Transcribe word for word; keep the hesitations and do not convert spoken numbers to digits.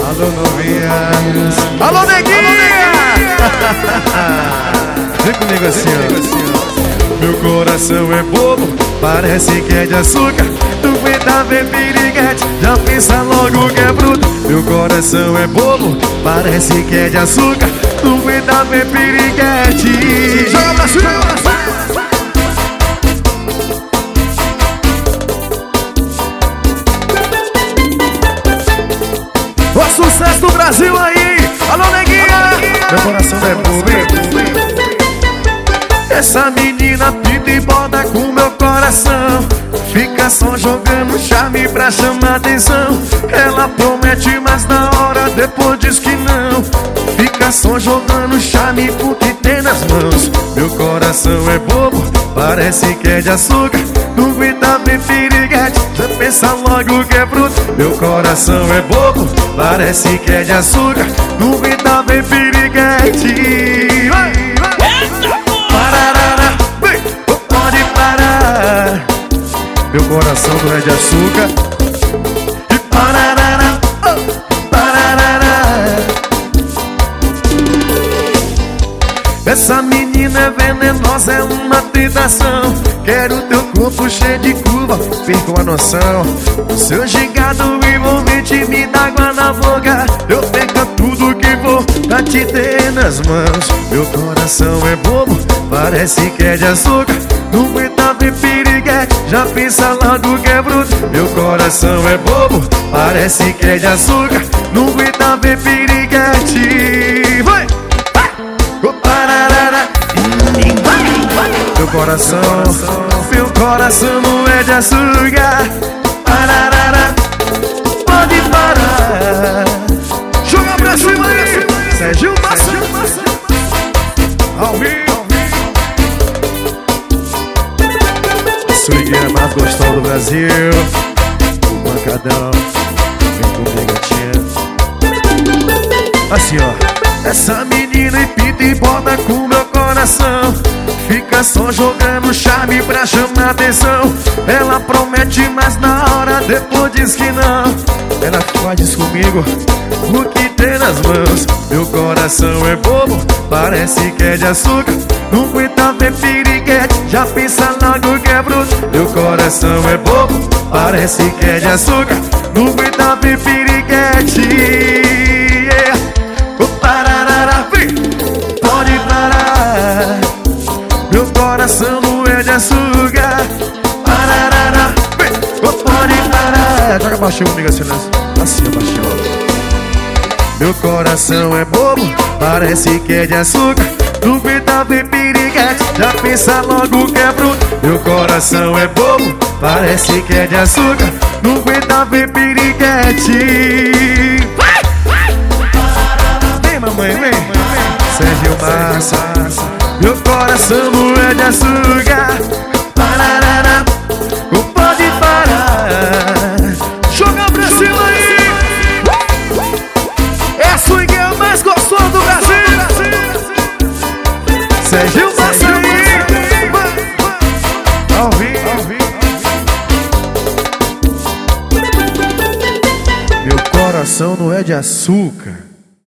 Alô, novinhas. Alô, neguinha! Vem comigo assim, ó. Meu coração é bobo, parece que é de açúcar. Tu aguenta ver piriguete, já pensa logo que é fruta. Meu coração é bobo, parece que é de açúcar. Tu aguenta ver piriguete. Joga pra cima! O sucesso do Brasil aí! Alô, neguinha! Meu coração é bobo, hein? Essa menina pinta e bota com meu coração. Fica só jogando charme pra chamar atenção. Ela promete, mas na hora depois diz que não. Fica só jogando charme porque tem nas mãos. Meu coração é bobo, parece que é de açúcar. Não aguenta ver piriguete, já pensa logo que é fruta. Meu coração é bobo, parece que é de açúcar. Não aguenta ver piriguete. Vai, vai. Pararara, vem, pode parar. Meu coração não é de açúcar. E pararara, oh, pararara. Essa menina é venenosa, é uma tentação. Quero teu corpo cheio de curva, perco a noção. O seu gigado envolvente me dá água na boca. Eu perco tudo que vou pra te ter nas mãos. Meu coração é bobo, parece que é de açúcar. Não aguenta ver piriguete, já pensa logo que é fruta. Meu coração é bobo, parece que é de açúcar. Não aguenta ver piriguete. Vai! Oh, pararara. Meu coração, meu coração não é de açúcar. Pararara, pode parar. Joga pra cima aí, Sérgio Massa. Ao vivo. swingueira mais gostosa do Brasil. O pancadão, vem comigo, tia. Assim, ó. Essa menina empita e bota com meu coração. Fica só jogando charme pra chamar atenção. Ela promete, mas na hora depois diz que não. Ela faz isso comigo, o que tem nas mãos. meu coração é bobo, parece que é de açúcar. Não aguenta ver piriguete, já pensa logo que é fruta. Meu coração é bobo, parece que é de açúcar. Não aguenta ver piriguete. Yeah. Oh, pararara, vem, pode parar. Meu coração não é de açúcar. Pararara, vem, oh, pode parar. Joga baixinho comigo assim, né? Assim, baixinho. Meu coração é bobo, parece que é de açúcar. Não aguenta ver piriguete, já pensa logo que é fruta. Meu coração é bobo, parece que é de açúcar. Não aguenta ver piriguete. Vem, mamãe, vem, vem. Sérgio Massa. Meu coração não é de açúcar. Pararara, não pode parar. Joga pra cima aí. É a swingueira mais gostosa do Brasil. Sérgio Massa aí. Ao vivo. Meu coração não é de açúcar.